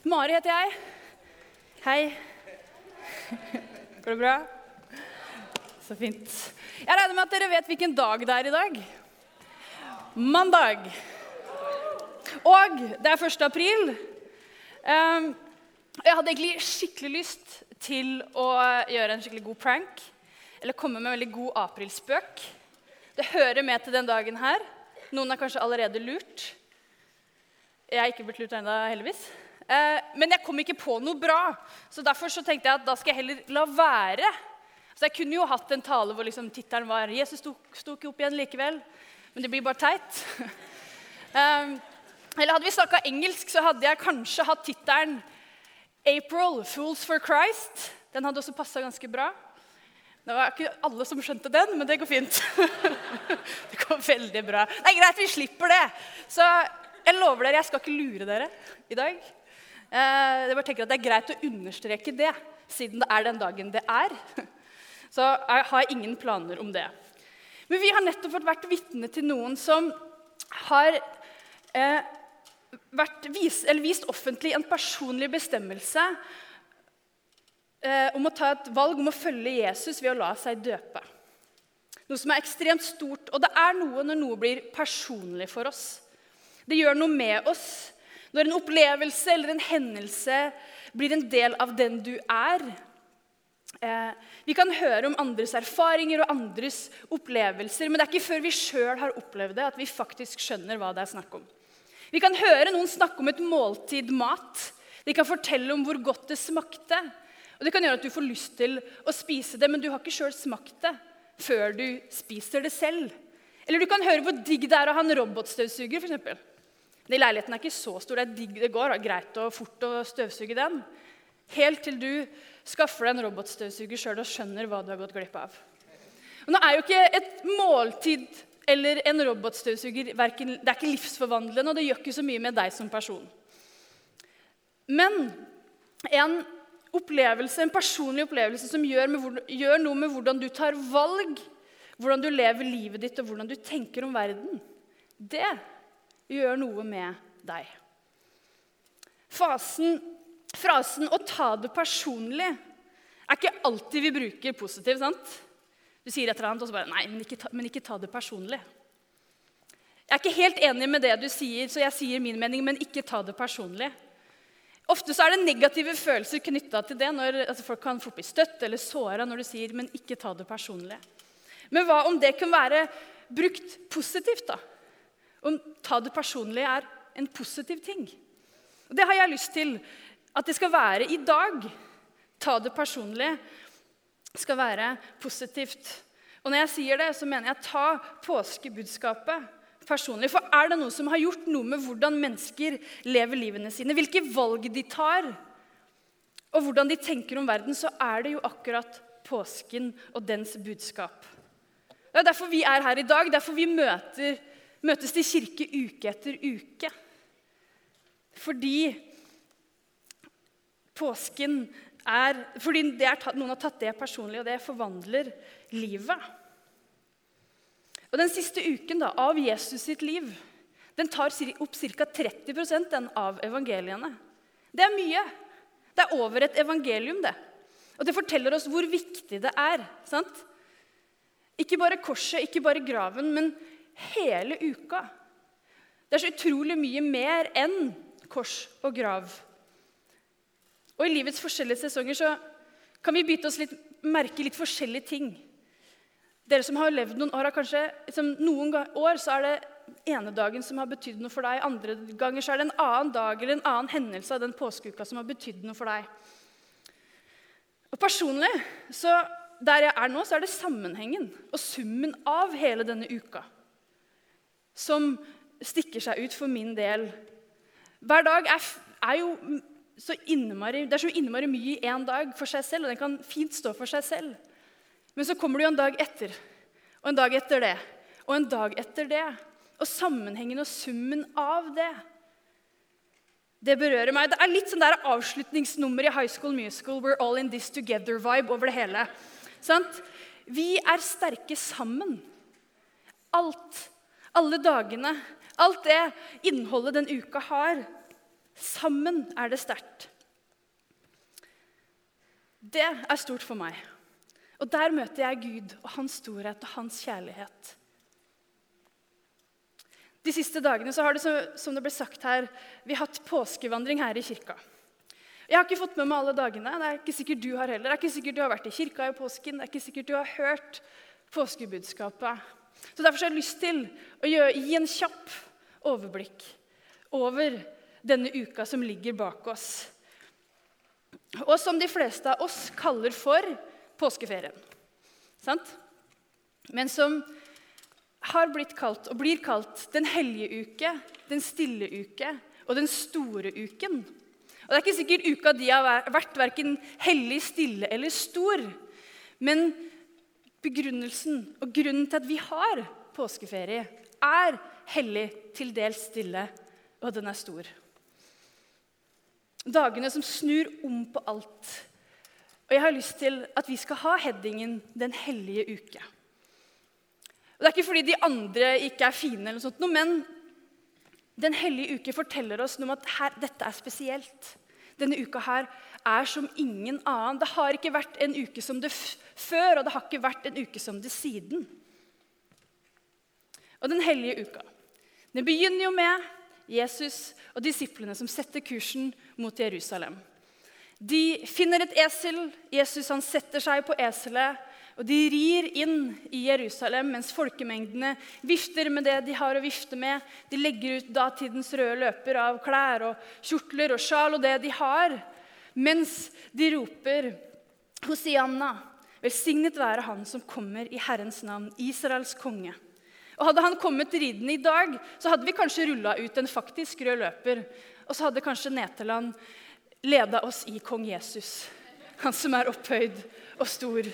Mari heter jeg. Hei. Går det bra? Så fint. Jeg regner med at dere vet hvilken dag det er i dag. Mandag. Og det er 1. april. Jeg hadde egentlig skikkelig lyst til å gjøre en skikkelig god prank, eller komme med en veldig god aprilspøk. Det hører med til den dagen her. Noen har kanskje allerede lurt. Jeg har ikke blitt lurt enda, heldigvis. Men jeg kom ikke på noe bra, så derfor så tenkte jeg at da skal jeg heller la være. Så jeg kunne jo hatt en tale hvor liksom tittelen var «Jesus sto ikke opp igjen likevel», men det blir bare teit. Eller hadde vi snakket engelsk, så hadde jeg kanskje hatt tittelen «April, Fools for Christ». Den hadde også passet ganske bra. Det var ikke alle som skjønte den, men det går fint. Det går veldig bra. Det er greit, vi slipper det. Så jeg lover dere, jeg skal ikke lure dere i dag. Jeg bare tenker at det er greit å understreke det, siden det er den dagen det er. Så jeg har ingen planer om det. Men vi har nettopp vært vitne til noen som har vist offentlig en personlig bestemmelse om å ta et valg om å følge Jesus ved å la seg døpe. Noe som er ekstremt stort, og det er noe når noe blir personlig for oss. Det gjør noe med oss når en opplevelse eller en hendelse blir en del av den du er. Vi kan høre om andres erfaringer og andres opplevelser, men det er ikke før vi selv har opplevd det at vi faktisk skjønner hva det er snakk om. Vi kan høre noen snakke om et måltid mat. De kan fortelle om hvor godt det smakte. Og det kan gjøre at du får lyst til å spise det, men du har ikke selv smakt det før du spiser det selv. Eller du kan høre hvor digg det er å ha en robotstøvsuger, for eksempel. Den leiligheten er ikke så stor, det er digg, det går greit og fort å støvsuge den. Helt til du skaffer deg en robotstøvsuger selv og skjønner hva du har gått glipp av. Og nå er jo ikke et måltid eller en robotstøvsuger, det er ikke livsforvandlende, og det gjør ikke så mye med deg som person. Men en personlig opplevelse som gjør noe med hvordan du tar valg, hvordan du lever livet ditt og hvordan du tenker om verden, det gjør noe med deg. Frasen «å ta det personlig» er ikke alltid vi bruker positivt, sant? Du sier et eller annet og så bare «nei, men ikke ta det personlig». Jeg er ikke helt enig med det du sier, så jeg sier min mening, men ikke ta det personlig. Ofte så er det negative følelser knyttet til det, når folk kan få bli støtt eller såret når du sier «men ikke ta det personlig». Men hva om det kan være brukt positivt da? Om ta det personlig er en positiv ting. Og det har jeg lyst til at det skal være i dag. Ta det personlig skal være positivt. Og når jeg sier det, så mener jeg ta påskebudskapet personlig. For er det noe som har gjort noe med hvordan mennesker lever livene sine, hvilke valg de tar, og hvordan de tenker om verden, så er det jo akkurat påsken og dens budskap. Det er derfor vi er her i dag, derfor vi møtes til kirke uke etter uke. Fordi påsken fordi noen har tatt det personlig, og det forvandler livet. Og den siste uken da, av Jesus sitt liv, den tar opp ca. 30% av evangeliene. Det er mye. Det er over et evangelium, det. Og det forteller oss hvor viktig det er, sant? Ikke bare korset, ikke bare graven, men hele uka. Det er så utrolig mye mer enn kors og grav. Og i livets forskjellige sesonger så kan vi merke litt forskjellige ting. Dere som har levd noen år, har kanskje, noen år så er det ene dagen som har betydd noe for deg, andre ganger så er det en annen dag eller en annen hendelse av den påskeuka som har betydd noe for deg. Og personlig, så der jeg er nå, så er det sammenhengen og summen av hele denne uka som stikker seg ut for min del. Hver dag er jo så innmari mye i en dag for seg selv, og den kan fint stå for seg selv. Men så kommer det jo en dag etter, og en dag etter det, og en dag etter det. Og sammenhengen og summen av det, det berører meg. Det er litt sånn der avslutningsnummer i High School Musical, We're all in this together-vibe over det hele. Sant? Vi er sterke sammen. Alle dagene, alt det innholdet den uka har, Sammen det sterkt. Det stort for meg. Og der møter jeg Gud og hans storhet og hans kjærlighet. De siste dagene så har det, som det ble sagt her, vi har hatt påskevandring her i kirka. Jeg har ikke fått med meg alle dagene, det ikke sikkert du har heller. Det ikke sikkert du har vært i kirka i påsken, det ikke sikkert du har hørt påskebudskapet. Så derfor har jeg lyst til å gi en kjapp overblikk over denne uka som ligger bak oss. Og som de fleste av oss kaller for påskeferien. Sant? Men som har blitt kalt og blir kalt den hellige uke, den stille uke og den store uken. Og det ikke sikkert uka de har vært hverken hellig, stille eller stor. Men begrunnelsen og grunnen til at vi har påskeferie hellig, til dels stille, og den stor. Dagene som snur om på alt. Og jeg har lyst til at vi skal ha headingen den hellige uke. Og det ikke fordi de andre ikke fine, eller noe sånt, men den hellige uke forteller oss noe om at dette spesielt. Denne uka her som ingen annen. Det har ikke vært en uke som det før, og det har ikke vært en uke som det siden. Og den hellige uka, den begynner jo med Jesus og disiplene som setter kursen mot Jerusalem. De finner et esel, Jesus han setter seg på eselet, og de rir inn i Jerusalem mens folkemengdene vifter med det de har å vifte med. De legger ut datidens røde løper av klær og kjortler og sjal og det de har, mens de roper Hosianna, velsignet være han som kommer i Herrens navn, Israels konge. Og hadde han kommet ridende i dag, så hadde vi kanskje rullet ut en faktisk rød løper, og så hadde kanskje Neteland ledet oss i kong Jesus, han som opphøyd og stor.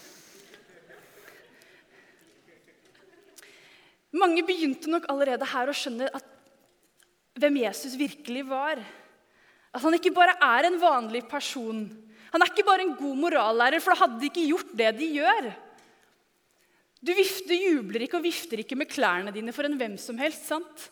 Mange begynte nok allerede her å skjønne hvem Jesus virkelig var. At han ikke bare en vanlig person. Han ikke bare en god morallærer, for da hadde de ikke gjort det de gjør. Du jubler ikke og vifter ikke med klærne dine for en hvem som helst, sant?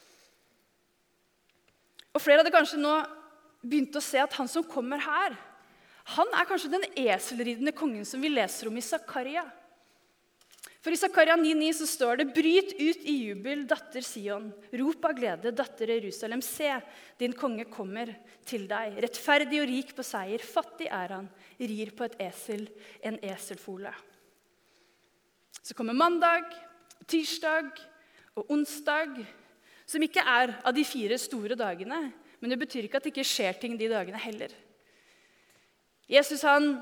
Og flere hadde kanskje nå begynt å se at han som kommer her, han kanskje den eselridende kongen som vi leser om i Zakaria. For i Zakaria 9:9 så står det, «Bryt ut i jubel, datter Sion. Rop av glede, datter Jerusalem. Se, din konge kommer til deg. Rettferdig og rik på seier, fattig han, rir på et esel, en eselfole.» Så kommer mandag, tirsdag og onsdag, som ikke av de 4 store dagene, men det betyr ikke at det ikke skjer ting de dagene heller. Jesus han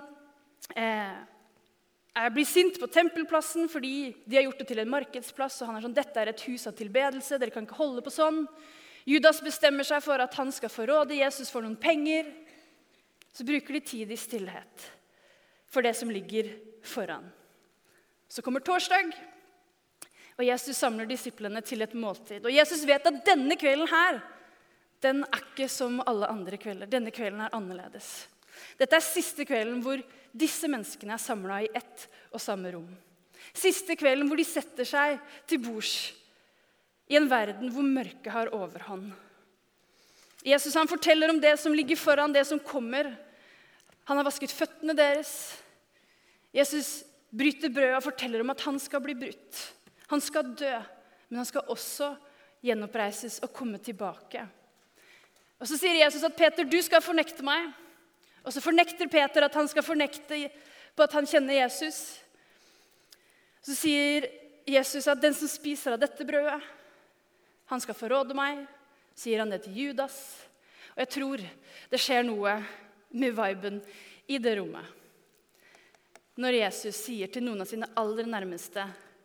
blir sint på tempelplassen fordi de har gjort det til en markedsplass, og han sånn, dette et hus av tilbedelse, dere kan ikke holde på sånn. Judas bestemmer seg for at han skal forråde Jesus for noen penger. Så bruker de tid i stillhet for det som ligger foran. Så kommer torsdag, og Jesus samler disiplene til et måltid. Og Jesus vet at denne kvelden her, den ikke som alle andre kvelder. Denne kvelden annerledes. Dette siste kvelden hvor disse menneskene samlet i ett og samme rom. Siste kvelden hvor de setter seg til bords i en verden hvor mørket har overhånd. Jesus han forteller om det som ligger foran, det som kommer. Han har vasket føttene deres. Jesus bryter brødet og forteller om at han skal bli brutt. Han skal dø, men han skal også gjenoppreises og komme tilbake. Og så sier Jesus at Peter, du skal fornekte meg. Og så fornekter Peter at han skal fornekte på at han kjenner Jesus. Så sier Jesus at den som spiser av dette brødet, han skal forråde meg. Sier han det til Judas. Og jeg tror det skjer noe med viben i det rommet. Når Jesus sier til noen av sine aller nærmeste,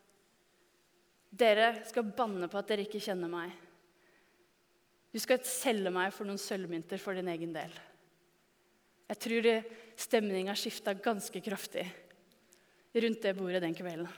dere skal banne på at dere ikke kjenner meg. Du skal selge meg for noen sølvmynter for din egen del. Jeg tror stemningen skiftet ganske kraftig rundt det bordet den kvelden.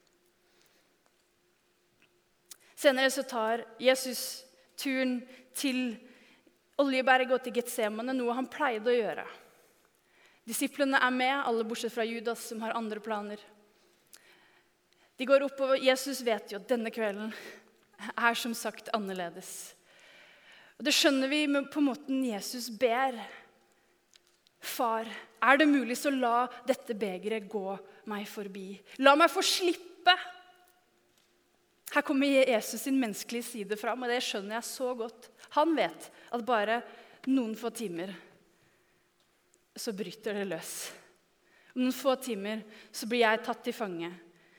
Senere så tar Jesus turen til Oljeberget og til Getsemane, noe han pleide å gjøre. Disiplene med, alle bortsett fra Judas som har andre planer. De går opp, og Jesus vet jo at denne kvelden som sagt annerledes. Og det skjønner vi på måten Jesus ber. Far, er det mulig så la dette begeret gå meg forbi. La meg få slippe. Her kommer Jesus sin menneskelige side fram, og det skjønner jeg så godt. Han vet at bare noen få timer så bryter det løs. Om noen få timer så blir jeg tatt til fange.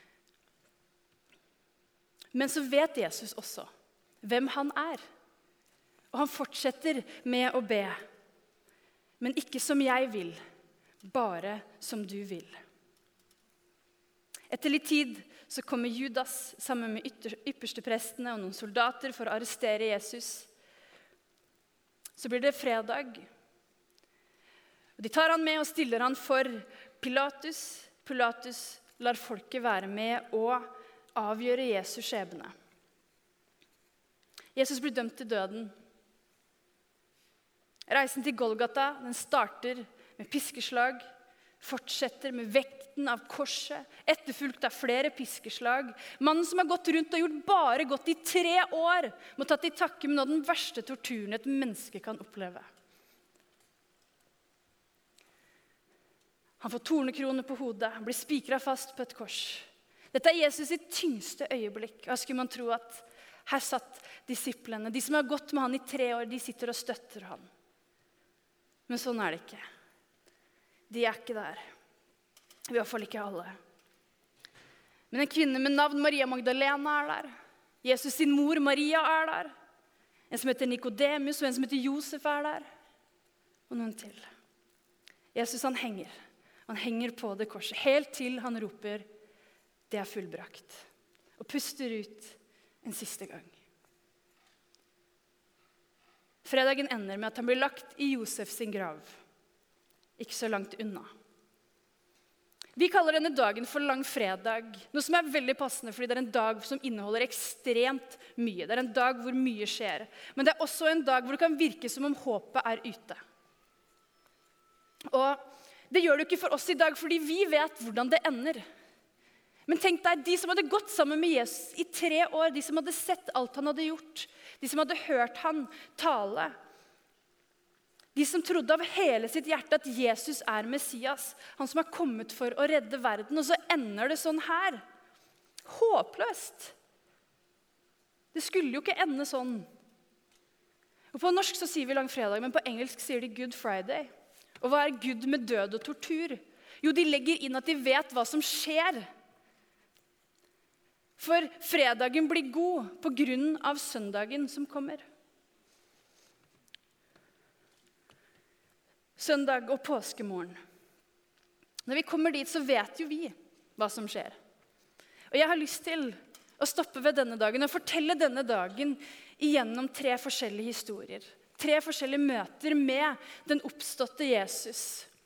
Men så vet Jesus også hvem han er. Og han fortsetter med å be. Men ikke som jeg vil, bare som du vil. Etter litt tid så kommer Judas sammen med yppersteprestene og noen soldater for å arrestere Jesus. Så blir det fredag. De tar han med og stiller han for Pilatus. Pilatus lar folket være med og avgjøre Jesus skjebne. Jesus blir dømt til døden. Reisen til Golgata, den starter med piskeslag, fortsetter med vekten av korset, etterfulgt av flere piskeslag. Mannen som har gått rundt og bare gått i 3 år, må ta til takke med den verste torturen et menneske kan oppleve. Han får tornekrone på hodet, han blir spikret fast på et kors. Dette er Jesus sitt tyngste øyeblikk. Hva skulle man tro at her satt disiplene, de som har gått med han i 3 år, de sitter og støtter han. Men sånn er det ikke. De er ikke der. I hvert fall ikke alle. Men en kvinne med navn Maria Magdalena er der. Jesus sin mor Maria er der. En som heter Nikodemus, og en som heter Josef er der. Og noen til. Jesus han henger på det korset, helt til han roper, det er fullbrakt. Og puster ut en siste gang. Fredagen ender med at han blir lagt i Josef sin grav. Ikke så langt unna. Vi kaller denne dagen for langfredag, noe som er veldig passende, fordi det er en dag som inneholder ekstremt mye. Det er en dag hvor mye skjer. Men det er også en dag hvor det kan virke som om håpet er ute. Og det gjør det ikke for oss i dag, fordi vi vet hvordan det ender. Men tenk deg, de som hadde gått sammen med Jesus i 3 år, de som hadde sett alt han hadde gjort, de som hadde hørt han tale, de som trodde av hele sitt hjerte at Jesus er Messias, han som har kommet for å redde verden, og så ender det sånn her. Håpløst. Det skulle jo ikke ende sånn. Og på norsk så sier vi langfredag, men på engelsk sier de Good Friday. Og hva er Gud med død og tortur? Jo, de legger inn at de vet hva som skjer. For fredagen blir god på grunn av søndagen som kommer. Søndag og påskemorgen. Når vi kommer dit, så vet jo vi hva som skjer. Og jeg har lyst til å stoppe ved denne dagen og fortelle denne dagen igjennom 3 forskjellige historier. 3 forskjellige møter med den oppståtte Jesus.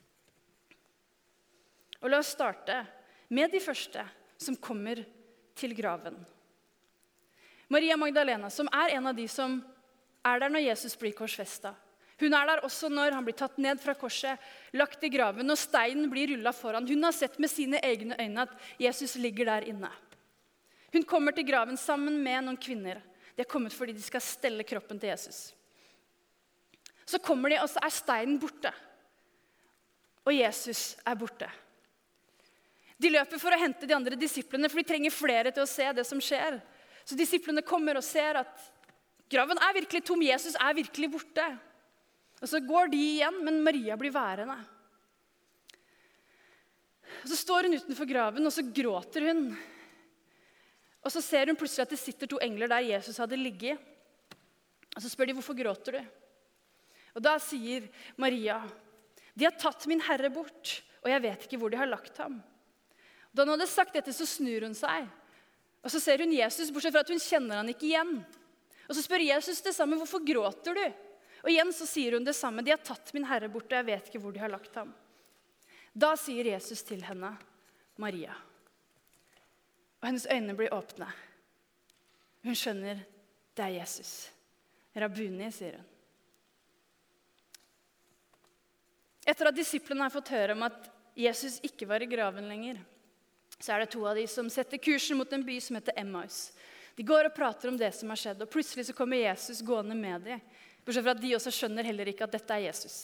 Og la oss starte med de første som kommer til graven. Maria Magdalena, som er en av de som er der når Jesus blir korsfestet. Hun er der også når han blir tatt ned fra korset, lagt i graven, og steinen blir rullet foran. Hun har sett med sine egne øyne at Jesus ligger der inne. Hun kommer til graven sammen med noen kvinner. De har kommet fordi de skal stelle kroppen til Jesus. Så kommer de, og så er steinen borte. Og Jesus er borte. De løper for å hente de andre disiplene, for de trenger flere til å se det som skjer. Så disiplene kommer og ser at graven er virkelig tom, Jesus er virkelig borte. Og så går de igjen, men Maria blir værende. Og så står hun utenfor graven, og så gråter hun. Og så ser hun plutselig at det sitter 2 engler der Jesus hadde ligget. Og så spør de, hvorfor gråter du? Og da sier Maria, de har tatt min Herre bort, og jeg vet ikke hvor de har lagt ham. Da hun hadde sagt dette, så snur hun seg. Og så ser hun Jesus, bortsett fra at hun kjenner han ikke igjen. Og så spør Jesus det samme, hvorfor gråter du? Og igjen så sier hun det samme, de har tatt min Herre bort, og jeg vet ikke hvor de har lagt ham. Da sier Jesus til henne, Maria. Og hennes øyne blir åpne. Hun skjønner, det er Jesus. Rabbuni, sier hun. Etter at disiplene har fått høre om at Jesus ikke var i graven lenger, så er det 2 av de som setter kursen mot en by som heter Emmaus. De går og prater om det som har skjedd, og plutselig så kommer Jesus gående med dem. Bortsett fra at de også skjønner heller ikke at dette Jesus.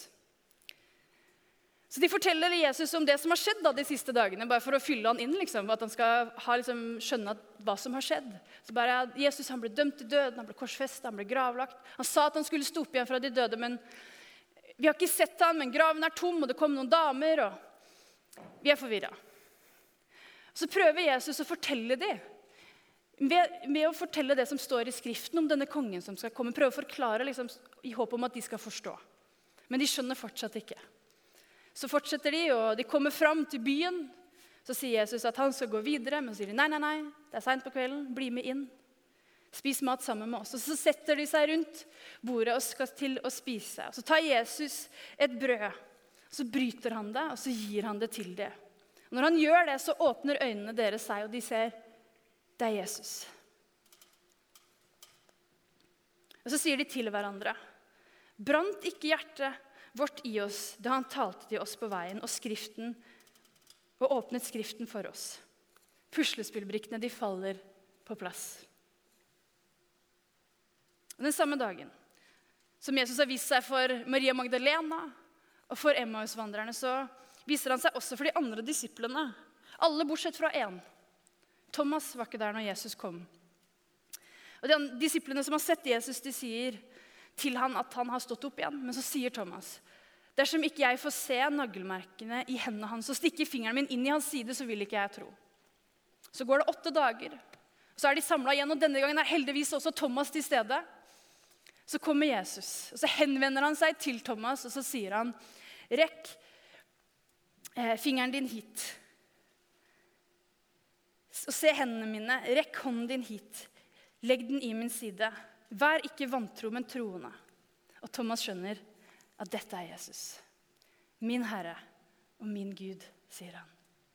Så de forteller Jesus om det som har skjedd de siste dagene, bare for å fylle han inn, liksom, at han skal skjønne hva som har skjedd. Så bare, Jesus han ble dømt til døden, han ble korsfestet, han ble gravlagt. Han sa at han skulle stå opp igjen fra de døde, men vi har ikke sett han, men graven tom, og det kom noen damer, og vi er forvirret. Så prøver Jesus å fortelle dem, ved å fortelle det som står i skriften om denne kongen som skal komme, prøve å forklare liksom, i håp om at de skal forstå. Men de skjønner fortsatt ikke. Så fortsetter de, og de kommer frem til byen. Så sier Jesus at han skal gå videre, men så sier de, nei, det er sent på kvelden, bli med inn. Spis mat sammen med oss. Og så setter de seg rundt bordet og skal til å spise. Og så tar Jesus et brød, så bryter han det, og så gir han det til det. Og når han gjør det, så åpner øynene deres seg, og de ser, det er Jesus. Og så sier de til hverandre, brant ikke hjertet vårt i oss da han talte til oss på veien og åpnet skriften for oss. Puslespillbrikkene de faller på plass. Og den samme dagen som Jesus har vist seg for Maria Magdalena og for Emmausvandrerne, så viser han seg også for de andre disiplene. Alle bortsett fra en. Thomas var ikke der når Jesus kom. Og de disiplene som har sett Jesus, de sier til han at han har stått opp igjen. Men så sier Thomas, dersom ikke jeg får se nagelmerkene i hendene hans og stikke fingeren min inn i hans side, så vil ikke jeg tro. Så går det 8 dager, og så er de samlet igjen, og denne gangen er heldigvis også Thomas til stede. Så kommer Jesus, og så henvender han seg til Thomas, og så sier han, rekk fingeren din hit. Og se hendene mine, rekk hånden din hit. Legg den i min side. Vær ikke vantro, men troende. Og Thomas skjønner at dette er Jesus. Min Herre og min Gud, sier han.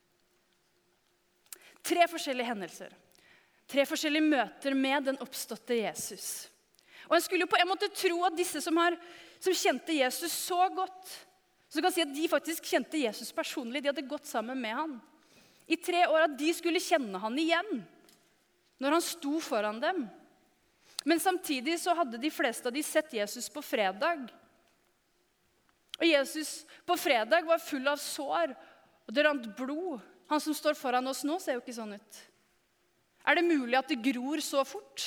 3 forskjellige hendelser. 3 forskjellige møter med den oppståtte Jesus. Og en skulle jo på en måte tro at disse som kjente Jesus så godt, så kan si at de faktisk kjente Jesus personlig, de hadde gått sammen med han. I 3 år at de skulle kjenne han igjen, når han sto foran dem. Men samtidig så hadde de fleste av de sett Jesus på fredag. Og Jesus på fredag var full av sår, og det rant blod. Han som står foran oss nå ser jo ikke sånn ut. Er det mulig at det gror så fort?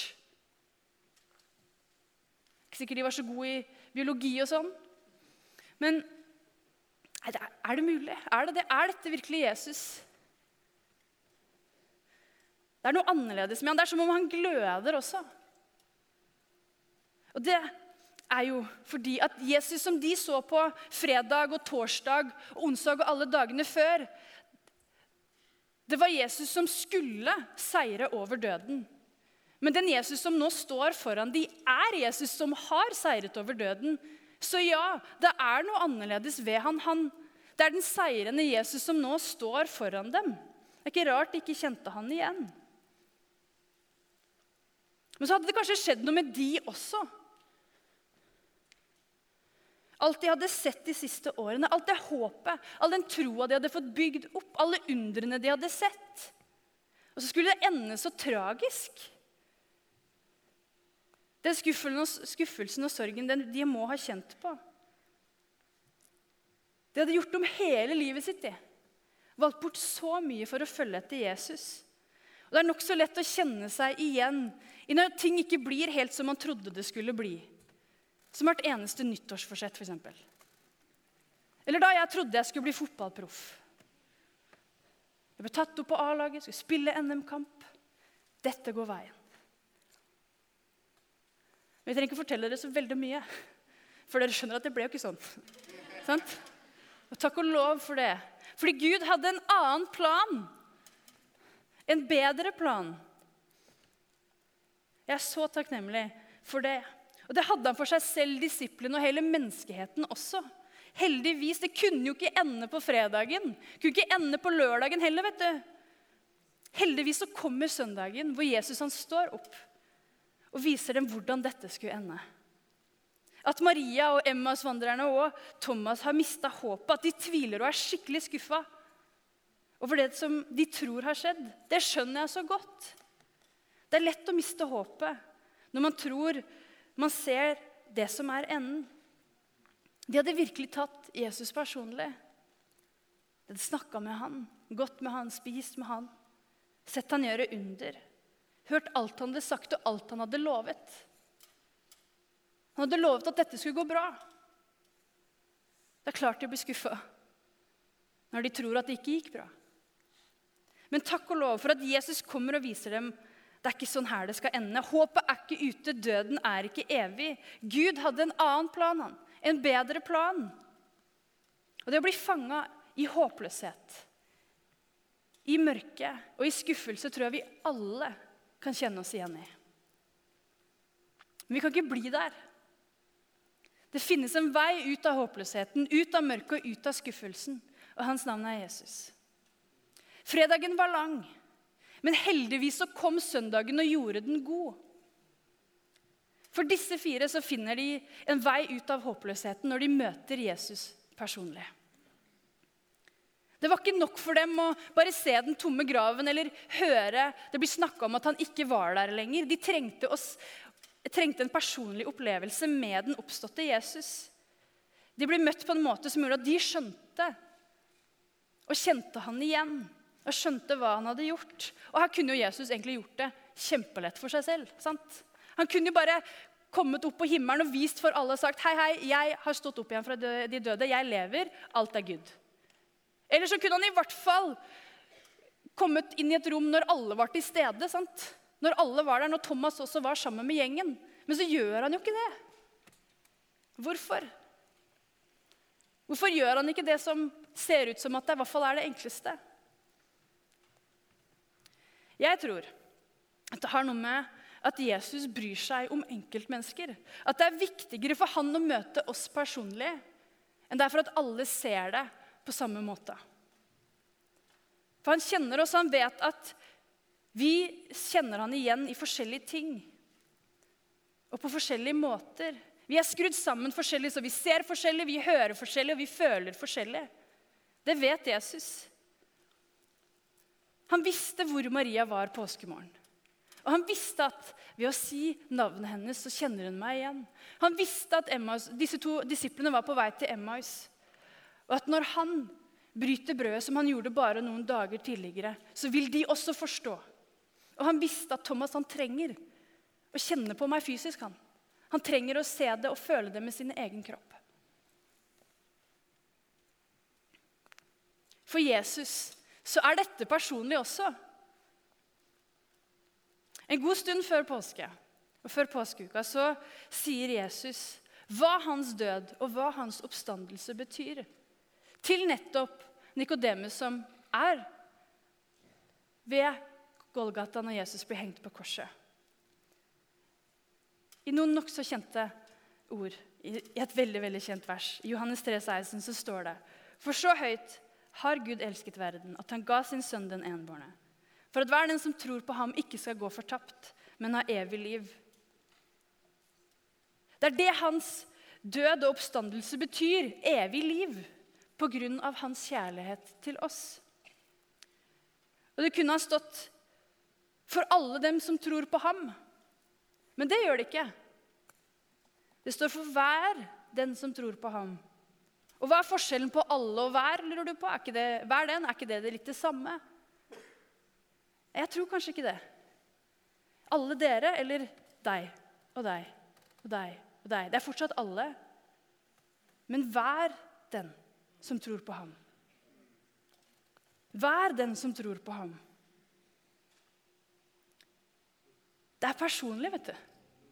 Ikke sikkert de var så gode i biologi og sånn. Men er det mulig? Er dette virkelig Jesus? Det er noe annerledes med han. Det er som om han gløder også. Og det er jo fordi at Jesus som de så på fredag og torsdag og onsdag og alle dagene før, det var Jesus som skulle seire over døden. Men den Jesus som nå står foran de er Jesus som har seiret over døden. Så ja, det er noe annerledes ved han. Det er den seirende Jesus som nå står foran dem. Det er ikke rart de ikke kjente han igjen. Men så hadde det kanskje skjedd noe med de også. Alt de hadde sett de siste årene, alt det håpet, all den troa de hadde fått bygd opp, alle undrene de hadde sett. Og så skulle det ende så tragisk. Den skuffelsen og sorgen de må ha kjent på. De hadde gjort om hele livet sitt. Valgt bort så mye for å følge etter Jesus. Og det er nok så lett å kjenne seg igjen i når ting ikke blir helt som man trodde det skulle bli. Som hvert eneste nyttårsforsett, for eksempel. Eller da jeg trodde jeg skulle bli fotballproff. Jeg ble tatt opp på A-laget, skulle spille NM-kamp. Dette går veien. Men jeg trenger ikke fortelle dere så veldig mye, for dere skjønner at det ble jo ikke sånn. Sant? Og takk og lov for det. Fordi Gud hadde en annen plan. En bedre plan. Jeg er så takknemlig for det. Og det hadde han for seg selv, disiplene og hele menneskeheten også. Heldigvis, det kunne jo ikke ende på fredagen. Det kunne ikke ende på lørdagen heller, vet du. Heldigvis så kommer søndagen hvor Jesus han står opp og viser dem hvordan dette skulle ende. At Maria og Emmausvandrerne og Thomas har mistet håpet, at de tviler og er skikkelig skuffet over det som de tror har skjedd. Det skjønner jeg så godt. Det er lett å miste håpet når man tror man ser det som enden. De hadde virkelig tatt Jesus personlig. De hadde snakket med han, gått med han, spist med han, sett han gjøre under, hørt alt han hadde sagt og alt han hadde lovet. Han hadde lovet at dette skulle gå bra. Det klart de blir skuffet når de tror at det ikke gikk bra. Men takk og lov for at Jesus kommer og viser dem det ikke sånn her det skal ende. Håpet ikke ute, døden ikke evig. Gud hadde en annen plan, en bedre plan. Og det å bli fanget i håpløshet, i mørke og i skuffelse tror jeg vi alle kan kjenne oss igjen i. Men vi kan ikke bli der. Det finnes en vei ut av håpløsheten, ut av mørket og ut av skuffelsen. Og hans navn Jesus. Fredagen var lang, men heldigvis så kom søndagen og gjorde den god. For disse 4 så finner de en vei ut av håpløsheten når de møter Jesus personlig. Det var ikke nok for dem å bare se den tomme graven eller høre det bli snakket om at han ikke var der lenger. De trengte en personlig opplevelse med den oppståtte Jesus. De ble møtt på en måte som gjorde at de skjønte og kjente han igjen. Og skjønte hva han hadde gjort. Og her kunne jo Jesus egentlig gjort det kjempelett for seg selv. Sant? Han kunne jo bare kommet opp på himmelen og vist for alle og sagt hei, jeg har stått opp igjen fra de døde, jeg lever, alt Gud. Eller så kunne han i hvert fall kommet inn i et rom når alle var til stede. Sant? Når alle var der, når Thomas også var sammen med gjengen. Men så gjør han jo ikke det. Hvorfor? Hvorfor gjør han ikke det som ser ut som at det i hvert fall det enkleste? Jeg tror at det har noe med at Jesus bryr seg om enkeltmennesker. At det viktigere for han å møte oss personlig enn det for at alle ser det på samme måte. For han kjenner oss, han vet at vi kjenner han igjen i forskjellige ting. Og på forskjellige måter. Vi skrudd sammen forskjellig, så vi ser forskjellig, vi hører forskjellig, og vi føler forskjellig. Det vet Jesus. Han visste hvor Maria var påskemorgen. Og han visste at ved å si navnet hennes, så kjenner hun meg igjen. Han visste at disse 2 disiplene var på vei til Emmaus. Og at når han bryter brødet, som han gjorde bare noen dager tidligere, så vil de også forstå. Og han visste at Thomas, han trenger å kjenne på meg fysisk, han. Han trenger å se det og føle det med sin egen kropp. For Jesus så dette personlig også. En god stund før påske, og før påskeuka, så sier Jesus hva hans død og hva hans oppstandelse betyr. Til nettopp Nikodemus som ved Golgata når Jesus blir hengt på korset. I noen nok så kjente ord, i et veldig, veldig kjent vers, i Johannes 3,16 så står det: For så høyt har Gud elsket verden, at han ga sin sønn den enbårne. For at hver den som tror på ham ikke skal gå fortapt, men ha evig liv. Det det hans død og oppstandelse betyr, evig liv, på grunn av hans kjærlighet til oss. Og det kunne ha stått for alle dem som tror på ham. Men det gjør det ikke. Det står for hver den som tror på ham. Og hva forskjellen på alle og hver, lurer du på? Hver den, ikke det litt det samme? Jeg tror kanskje ikke det. Alle dere, eller deg, og deg, og deg, og deg. Det fortsatt alle. Men hver den som tror på ham. Hver den som tror på ham. Det personlig, vet du.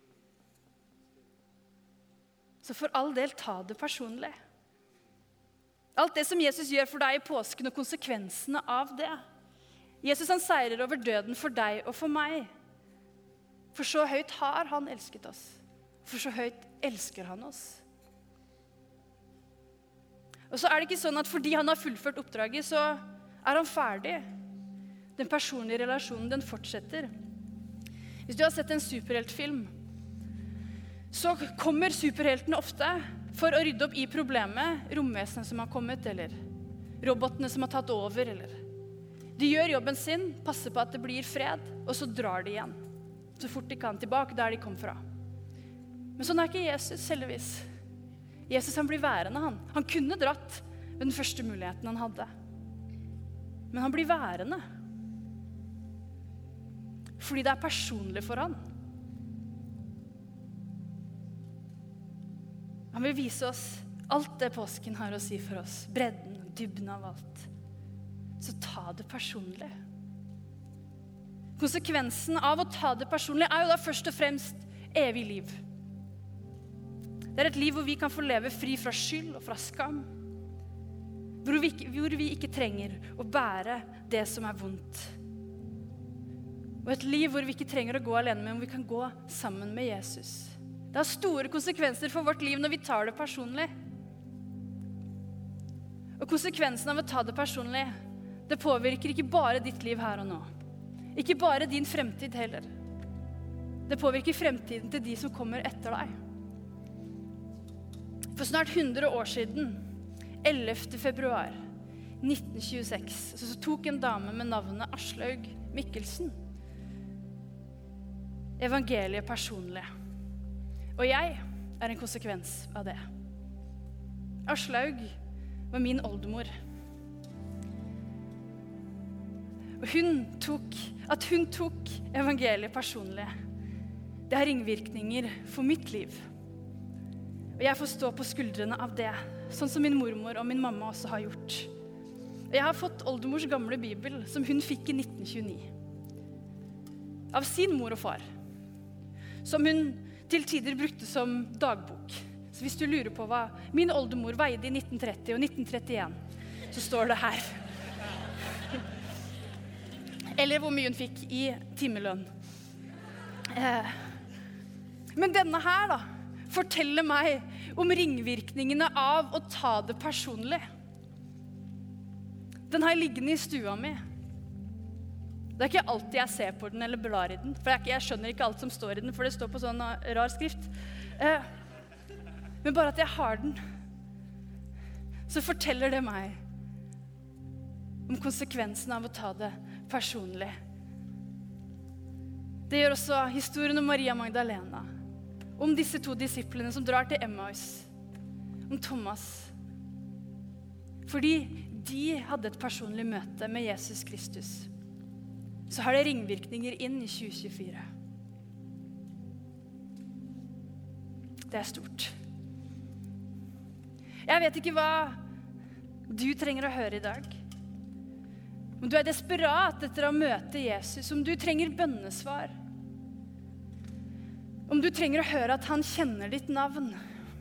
Så for all del, ta det personlig. Alt det som Jesus gjør for deg i påsken og konsekvensene av det. Jesus han seirer over døden for deg og for meg. For så høyt har han elsket oss. For så høyt elsker han oss. Og så det ikke sånn at fordi han har fullført oppdraget, så han ferdig. Den personlige relasjonen, den fortsetter. Hvis du har sett en superheltfilm, så kommer superheltene ofte for å rydde opp i problemet, romvesenet som har kommet, eller robotene som har tatt over, eller de gjør jobben sin, passer på at det blir fred, og så drar de igjen. Så fort de kan tilbake der de kom fra. Men sånn er ikke Jesus, heldigvis. Jesus han blir værende, han. Han kunne dratt ved den første muligheten han hadde. Men han blir værende. Fordi det er personlig for han. Han vil vise oss alt det påsken har å si for oss. Bredden og dybden av alt. Så ta det personlig. Konsekvensen av å ta det personlig er jo da først og fremst evig liv. Det er et liv hvor vi kan få leve fri fra skyld og fra skam. Hvor vi ikke trenger å bære det som er vondt. Og et liv hvor vi ikke trenger å gå alene, men hvor vi kan gå sammen med Jesus. Det har store konsekvenser for vårt liv når vi tar det personlig. Og konsekvensen av å ta det personlig, det påvirker ikke bare ditt liv her og nå. Ikke bare din fremtid heller. Det påvirker fremtiden til de som kommer etter deg. For snart 100 år siden, 11. februar 1926, så tok en dame med navnet Aslaug Mikkelsen evangeliet personlig. Og jeg er en konsekvens av det. Aslaug var min oldemor. Og at hun tok evangeliet personlig, det har ringvirkninger for mitt liv. Og jeg får stå på skuldrene av det, sånn som min mormor og min mamma også har gjort. Og jeg har fått oldemors gamle bibel, som hun fikk i 1929. Av sin mor og far. Som hun til tider brukte som dagbok. Så hvis du lurer på hva min oldemor veide i 1930 og 1931, så står det her. Eller hvor mye hun fikk i timelønn. Men denne her da, forteller meg om ringvirkningene av å ta det personlig. Den har jeg liggende i stua mi. Det er ikke alltid jeg ser på den eller blar i den, for jeg skjønner ikke alt som står i den, for det står på sånn rar skrift. Men bare at jeg har den, så forteller det meg om konsekvensen av å ta det personlig. Det gjør også historien om Maria Magdalena, om disse 2 disiplene som drar til Emmaus, om Thomas. Fordi de hadde et personlig møte med Jesus Kristus, så har det ringvirkninger inn i 2024. Det er stort. Jeg vet ikke hva du trenger å høre i dag. Om du er desperat etter å møte Jesus, om du trenger bønnesvar, om du trenger å høre at han kjenner ditt navn,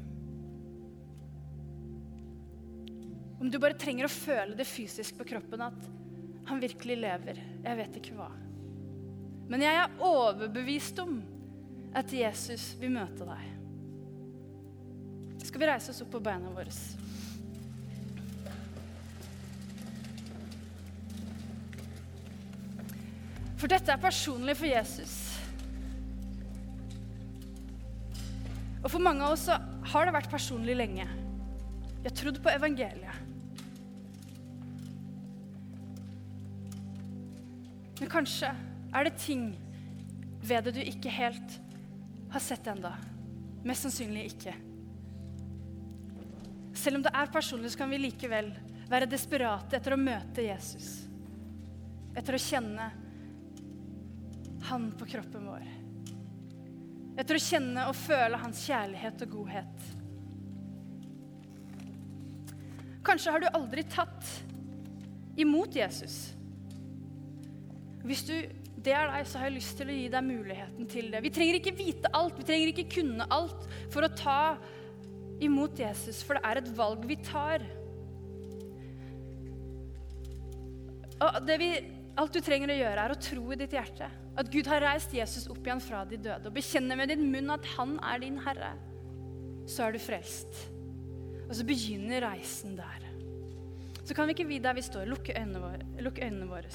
om du bare trenger å føle det fysisk på kroppen at han virkelig lever, jeg vet ikke hva. Men jeg er overbevist om at Jesus vil møte deg. Skal vi reise oss opp på beina våre? For dette er personlig for Jesus. Og for mange av oss så har det vært personlig lenge. Jeg har trodd på evangeliet. Men kanskje er det ting ved det du ikke helt har sett enda. Mest sannsynlig ikke. Selv om det er personlig, så kan vi likevel være desperate etter å møte Jesus. Etter å kjenne han på kroppen vår. Etter å kjenne og føle hans kjærlighet og godhet. Kanskje har du aldri tatt imot Jesus. Hvis det er deg, så har jeg lyst til å gi deg muligheten til det. Vi trenger ikke vite alt, vi trenger ikke kunne alt for å ta imot Jesus, for det er et valg vi tar. Og alt du trenger å gjøre er å tro i ditt hjerte, at Gud har reist Jesus opp igjen fra de døde, og bekjenne med din munn at han er din Herre. Så er du frelst. Og så begynner reisen der. Så kan vi ikke vite der vi står. Lukk øynene våre.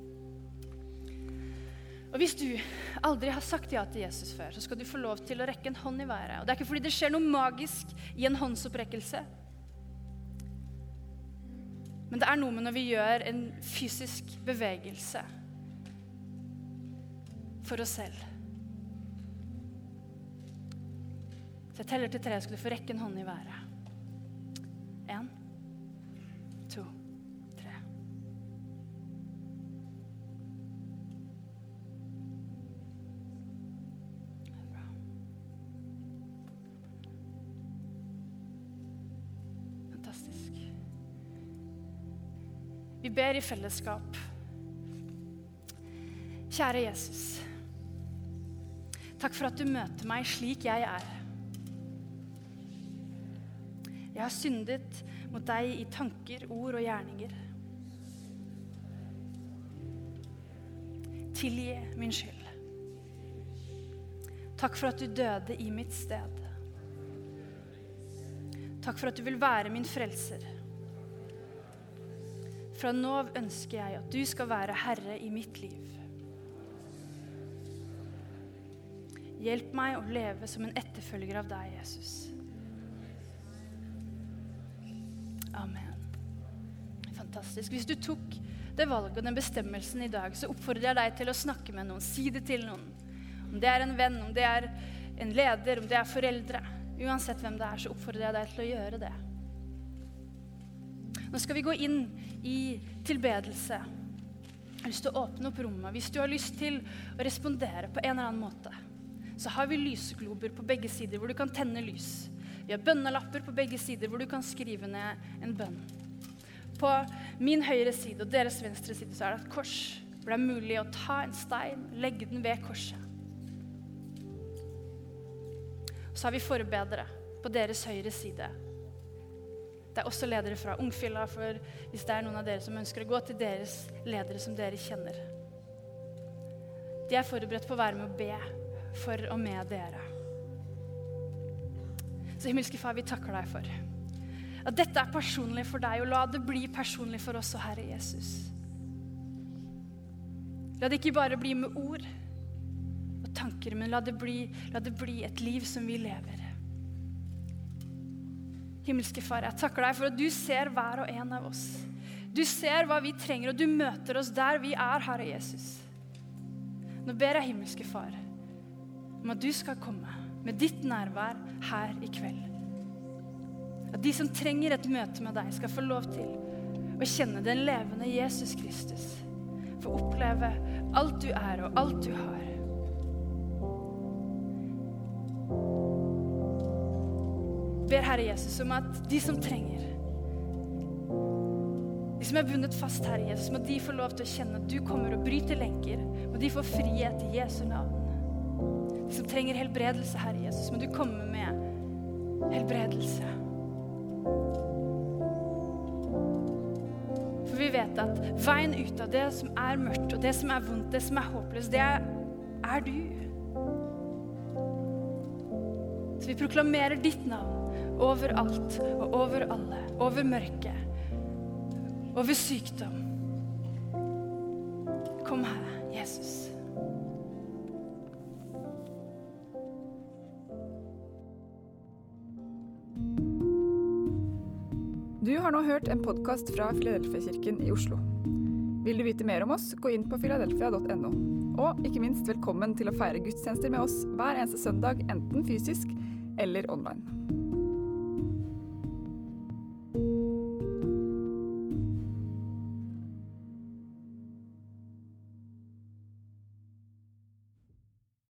Og hvis du aldri har sagt ja til Jesus før, så skal du få lov til å rekke en hånd i været. Og det er ikke fordi det skjer noe magisk i en håndsopprekkelse. Men det er noe med når vi gjør en fysisk bevegelse for oss selv. Så jeg teller til 3, skal du få rekke en hånd i været. 1, 2, 3. Bra. Fantastisk. Vi ber i fellesskap. Kjære Jesus, takk for at du møter meg slik jeg er. Jeg har syndet mot deg i tanker, ord og gjerninger. Tilgi min skyld. Takk for at du døde i mitt sted. Takk for at du vil være min frelser. Fra nå av ønsker jeg at du skal være herre i mitt liv. Hjelp meg å leve som en etterfølger av deg, Jesus. Amen. Fantastisk. Hvis du tok det valget og den bestemmelsen i dag, så oppfordrer jeg deg til å snakke med noen, si det til noen. Om det er en venn, om det er en leder, om det er foreldre. Uansett hvem det er, så oppfordrer jeg deg til å gjøre det. Nå skal vi gå inn i tilbedelse. Jeg har lyst til å åpne opp rommet. Hvis du har lyst til å respondere på en eller annen måte, så har vi lysglober på begge sider hvor du kan tenne lys. Vi har bønnelapper på begge sider hvor du kan skrive ned en bønn. På min høyre side og deres venstre side så er det et kors hvor det er mulig å ta en stein, legge den ved korset. Så har vi forbedere på deres høyre side. Det er også ledere fra Ungfilla, for hvis det er noen av dere som ønsker å gå til deres ledere som dere kjenner. De er forberedt på å være med å be for og med dere. Så himmelske far, vi takker deg for at dette er personlig for deg, og la det bli personlig for oss og Herre Jesus. La det ikke bare bli med ord og tanker, men la det bli et liv som vi lever. Himmelske far, jeg takker deg for at du ser hver og en av oss. Du ser hva vi trenger, og du møter oss der vi er, Herre Jesus. Nå ber jeg himmelske far om at du skal komme med ditt nærvær her i kveld. At de som trenger et møte med deg skal få lov til å kjenne den levende Jesus Kristus. Få oppleve alt du er og alt du har. Ber Herre Jesus om at de som trenger, de som er bundet fast, Herre Jesus, må de få lov til å kjenne at du kommer og bryter lenker. Må de få frihet i Jesu navn. De som trenger helbredelse, Herre Jesus, må du komme med helbredelse. For vi vet at veien ut av det som er mørkt, og det som er vondt, det som er håpløst, det er du. Så vi proklamerer ditt navn over alt og over alle, over mørket, over sykdom. Kom her, Jesus. Du har nå hørt en podcast fra Filadelfia-kirken i Oslo. Vil du vite mer om oss, gå inn på filadelfia.no. Og ikke minst velkommen til å feire gudstjenester med oss hver eneste søndag, enten fysisk eller online.